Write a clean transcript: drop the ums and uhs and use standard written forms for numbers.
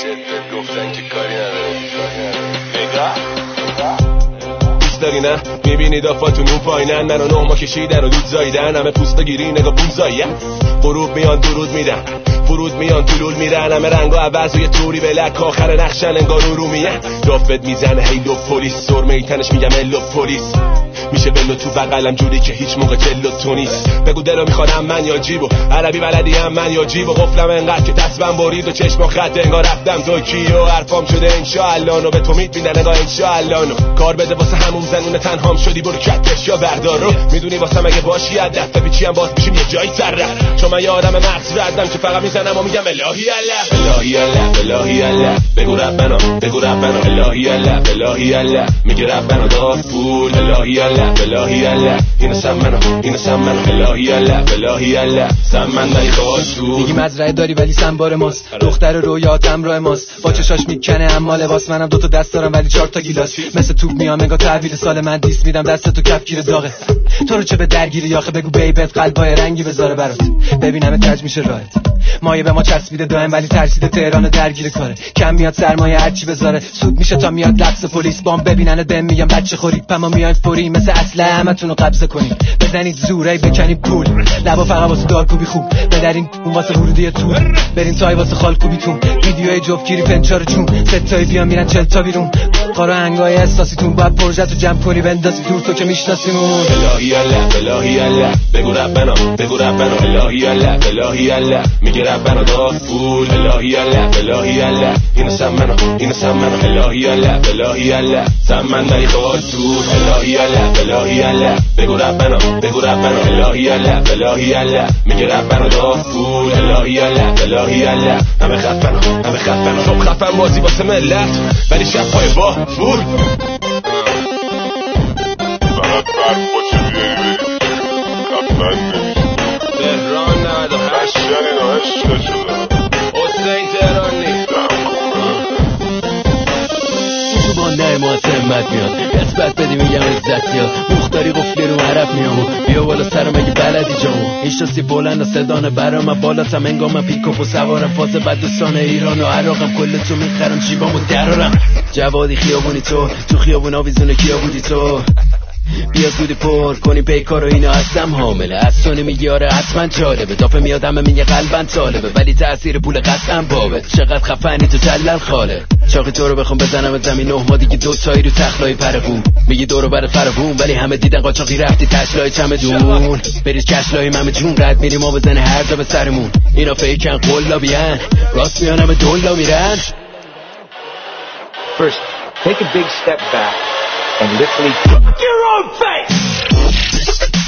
گفتن که کاری نداره داری نه میبینی دافاتون اون پایینن منو نهما کشیدن و دود زایدن همه پوستا گیری نگاه بونزاییه غروب میان درود میدن فرود میان طلول میرن همه رنگا عوض و یه طوری بلک آخر نقشن انگار رو میه دافت میزنه هیلو پلیس سرمه ای تنش میگم الو پلیس میشه ولو تو بغلم جوری که هیچ موقع جلو تو نیست بگو دلو میخوادم من یا جیبو عربی بلدی هم من یا جیبو قفلم انقدر که دستم برید و چشم خط انگار رفتم توکیو حرفام شده انشالله نو به تو میبینن انگار انشالله نو کار بده واسه همون زنونه تنهام شدی برو کتش یا بردار رو میدونی واسه مگه باشی از دست پیچی هم باز میشیم یه جایی سر چون من یه آدم مغز ردم که فقط میزنم و میگم الهی الله الهی الله الهی الله بگو ربنا الهی الله الهی الله میگه ربنا داد پول الهی الله الهی الله اینو سمنو الهی الله الهی الله سمن دای خواست میگی مزرعه داری ولی سنبار ماست دختر رویات همراه ماست با چشاش میکنه اما لباس منم دوتا دست دارم ولی 4 تا گیلاس مثل توپ میام انگار تحویل سال من دیس میدم دست تو کفگیر داغه تو رو چه به درگیری آخه بگو بیبت قلبای رنگی بذاره برات ببینم کج میشه راحت مایه به ما چسبیده دائم ولی ترسیده تهران درگیر کاره کم میاد سرمایه هرچی بذاره سود میشه تا میاد لفظ پلیس بام ببینن دم میگم بچه خوری پما میایم فوری مثل اصله همتون رو قبضه کنید بزنید زوره بکنید پول لبا فقط واسه دارکوبی خوب بدرین اون واسه ورودی تو بریم تای واسه خالکوبیتون ویدیوهای جوفگیری فنچار جون ستایی بیان میرن 40 تا بیرون قارا هنگای احساسیتون باید پروژه تو جمع کنی بندازی دور تو که میشناسیمون الهی الله الهی الله بگو ربنا الهی الله الهی الله میگه ربنا داد پول الهی الله الهی الله اینو سمنو الهی الله الهی الله سمن دای خود تو الهی الله الهی الله بگو ربنا الهی الله الهی الله میگه ربنا داد پول الهی الله الهی الله همه خفن صبح خفن بازی واسه ملت ولی شب پای با پول فقط فرق با چه بیاری خفن تهران 98 اینا عشق شده حسین تهرانی تو با نرم و سمت میاد نسبت بدی میگم عزت یا مختاری قفلی رو عرب میامو بیا بالا سرم اگه بلدی جامو ایشاسی بلند و صدانه برام بالاتم انگام پیکاپ و سوارم فاز بدستان ایران و عراقم کل تو میخرم جیبامو درارم جوادی خیابونی تو خیابون آویزونه کیا بودی تو بیا زودی پر کنی پیکار و اینا هستم حامله از سونی میگیاره حتما جالبه دافه میاد همه میگه قلبن طالبه ولی تأثیر پول قسم بابه چقدر خفنی تو جلل خاله چاقی تو رو بخوام بزنم زمین نه ما دیگه 2 تایی رو تخلای پرقون میگی دورو بر فرقون ولی همه دیدن قاچاقی رفتی تشلای چمدون بریز کشلای ممه جون رد میریم ما بزنه هر جا به سرمون اینا فیکن قلابیان راست میان همه دولا میرن First, take a big step back and literally kick your own face!